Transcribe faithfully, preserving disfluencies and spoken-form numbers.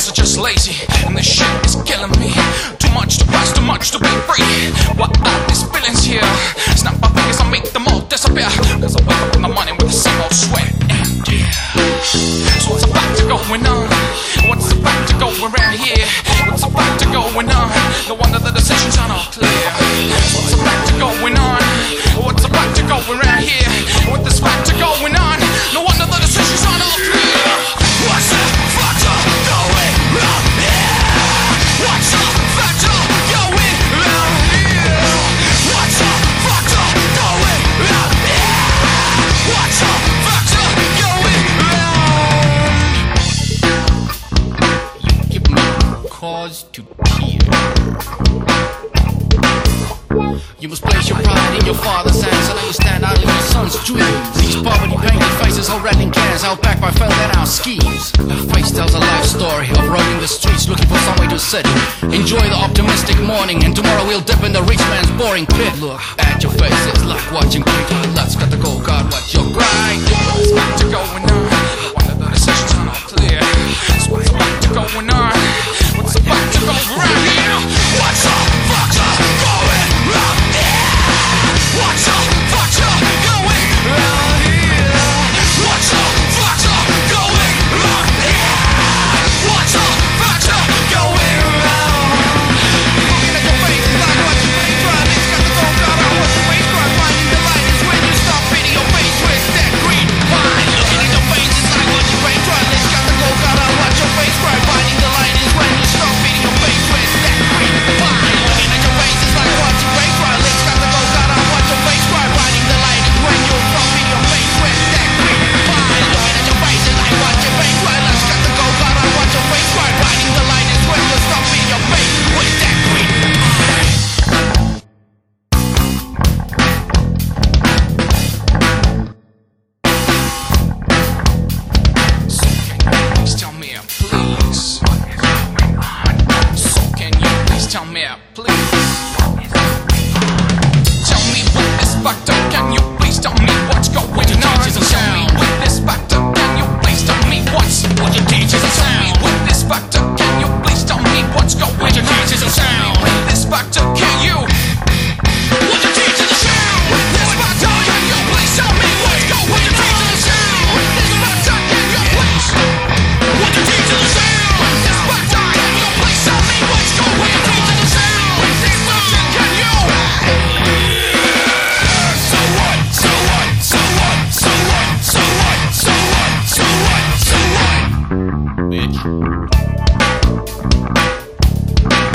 are just lazy, and this shit is killing me. Too much to pass, too much to be free. What are these feelings here? Snap my fingers, I make them all disappear. Cause I wake up in the morning with the same old sweat and tears. So what's about to going on? What's about to go around here? What's about to going on? No wonder the decisions are not clear. What's about to going on? What's about to go around here? With this factor going on, no wonder the decisions are not clear. What's the factor going on here? What's the factor going on here? What's the factor going on here? What's the factor going on? You give me cause to tear. You must place your pride in your father's hands, and understand I live your son's dreams. These poverty-painted faces all rattling cans, held back by fell down our schemes. Our face tells a life story of roaming the streets, looking for somewhere to sit. Enjoy the optimistic morning, and tomorrow we'll dip in the rich man's boring pit. Look at your faces like watching cricket. Let's got the gold guard, watch your grind. What's about to going on? No wonder the decisions are not clear. So what's about to going on? What's about to go right here? What's the factor going on? What's the factor going on here? What's the factor going on here? What's the factor going on? Looking at your face like watching paint dry. It's got the gold guard on what's the face cry. Finding the light is when you stop hitting your face with that green wine. Looking at your face is like watching paint dry. It's got the gold guard on watch your face cry. Finding the light is when you stop hitting your face with that green wine. Looking at your face is like watching paint dry. It's got the gold guard on watch your face cry. Finding the light is when you stop hitting your face with that green wine. Looking at your face is like watching paint dry. It's got the gold guard on watch your face cry. Finding the light is when you stop hitting your face with that green wine. So can you please tell me, please, what is going on? So can you please tell me, please, what is going on? Tell me with this factor, can you please tell me what's going on? Tell me with this factor, can you please tell me what's what your teachers are saying? With this factor, can you please tell me what's going on? Your teachers are saying. With this factor, can you? What your teachers are saying? With this factor, can you please tell me what's going on? Your teachers are saying. With this factor, can you please? What your teachers are saying? With this factor, can you please tell me what's going on? Your teachers are saying. With this factor, can you? So what? So what? So what? So what? So what? So what? So what? So what? Bitch.